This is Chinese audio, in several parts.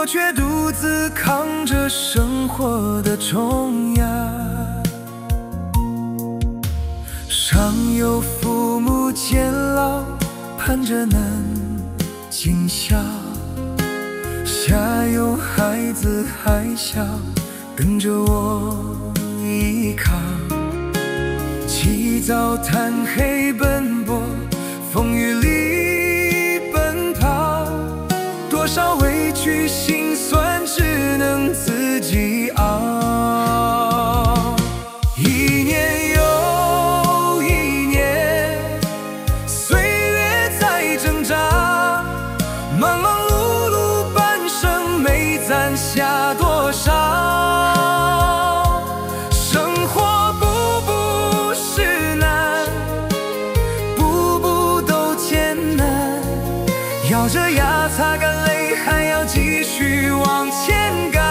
我却独自扛着生活的重压。上有父母渐老，盼着能尽孝，下有孩子还小，跟着我依靠。起早贪黑奔波，风雨里奔跑，多少委屈心酸只能自己熬。一年又一年，岁月在挣扎，忙忙碌碌半生没攒下多少。咬着牙擦干泪，还要继续往前赶。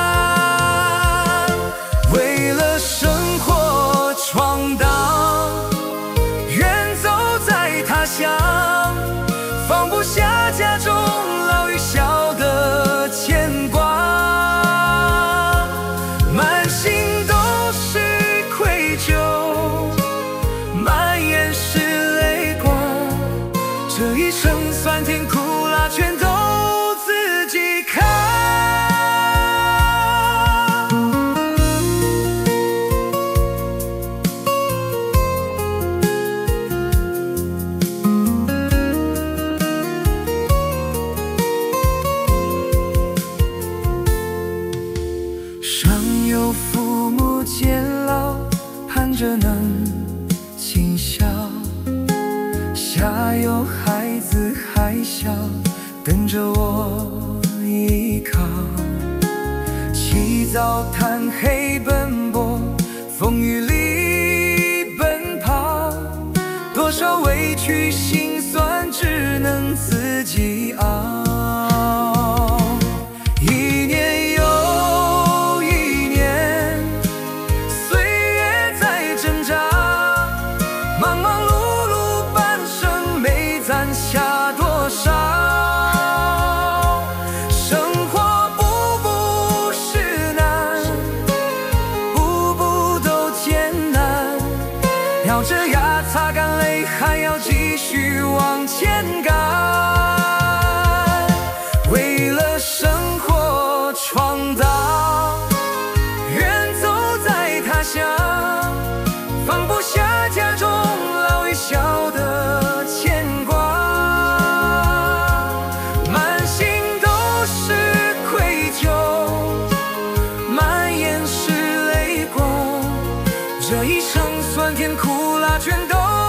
为了生活闯荡，远走在他乡，放不下家中老与小的牵挂，满心都是愧疚，满眼是泪光。这一生酸甜苦辣全都自己扛。上有父母渐老，盼着能尽孝，下有孩子还小，跟着我依靠。起早贪黑奔波，风雨里奔跑，多少委屈心酸只能自己熬。一年又一年，岁月在挣扎，忙忙碌碌半生没攒下多少。生活步步是难，步步都艰难，咬着牙擦干泪，还要继续往前赶。为了生活闯荡，远走在他乡，放不下家中老与小的牵挂，满心都是愧疚，满眼是泪光。这一生酸甜苦辣全都